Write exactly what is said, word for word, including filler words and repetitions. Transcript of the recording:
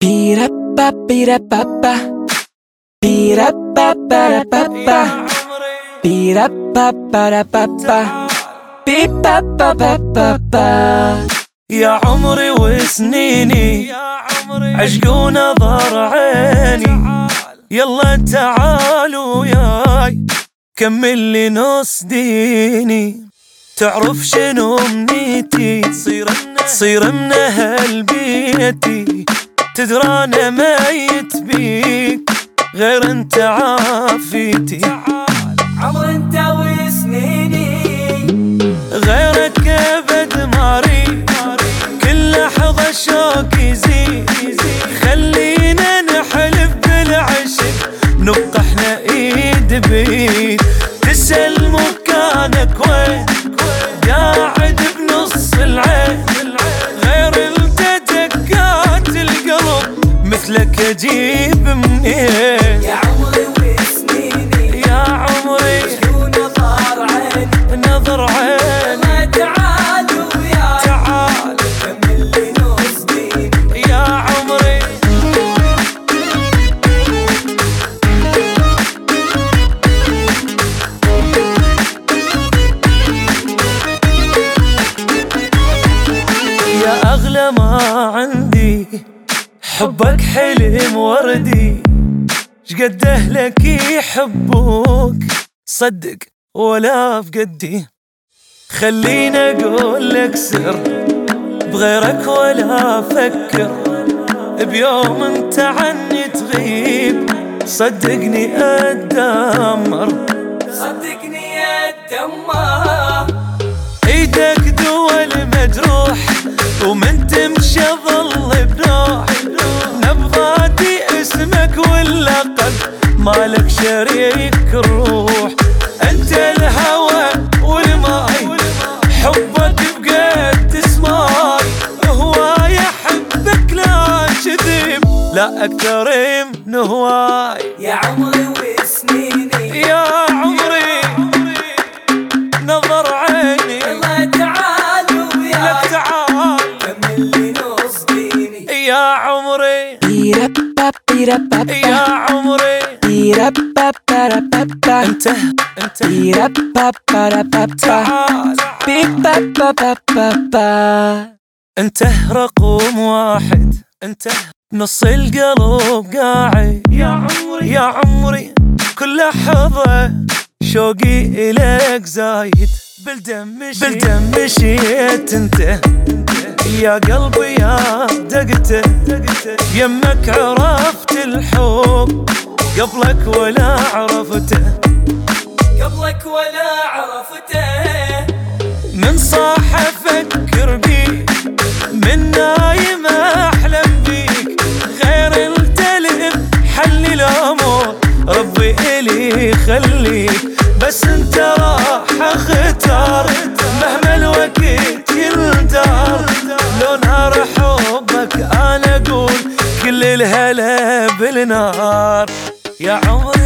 Pirappa, pirappa, pirappa, parappa, pirappa, parappa, pirappa. يا عمري وسنيني عشق ونظر عيني، يلا تعالوا ياي كمل لي نص ديني. تعرف شنو امنيتي؟ تصير من اهل بيتي، تدرى انا ميت بيك غير انت عافيتي. عمر انت وسنيني غيرك ابد ماري، كل لحظة شوق يزيد. خلينا نحلف بالعشق نبقى احنا ايد بيد. تسأل مكانك وين؟ قاعد بنص العين، غير انت دقات القلب مثلك اجيب منين؟ يا عمري وسنيني يا عمري ونظر عين نظر عين. تعالوا يا تعال كمل لي نص ديني. يا عمري يا أغلى ما عندي، حبك حلم وردي. شقد أهلك يحبوك صدق ولا بقدي. خليني أقول لك سر بغيرك ولا أفكر، بيوم انت عني تغيب صدقني أتدمر. صدقني اتدمر. ايدك دول مجروح ومن تمشي ظل بنوح. نبضاتي اسمك واللقب مالك شريك الروح. انت الهوى والماي حبك بقيت تسماي. هواي احبك لا كذب لا اكثر من هواي. يا عمري وسنيني يا عمري نظر عيني. يلا تعالوا يا لك تعال كمل لي نص ديني. يا عمري Pirappa, pirappa, يا عمري pirappa, parappa, انت انت pirappa, parappa, تعال. pirappa. انت رقم واحد، انت نص القلب قاعد. يا عمري يا عمري كل لحظة شوقي إليك زايد. بالدم مشيت بالدم مشيت انت يا قلبي يا دقته. يمك عرفت الحب قبلك ولا عرفته. قبلك ولا عرفته. من صاح افكر بيك، من نايم احلم بيك. غير التلف حل الامور ربي الي يخليك. بس انت راح اختار مهما الوقت يندار. لو نار حبك انا اقول كل الهلا بالنار. يا عمري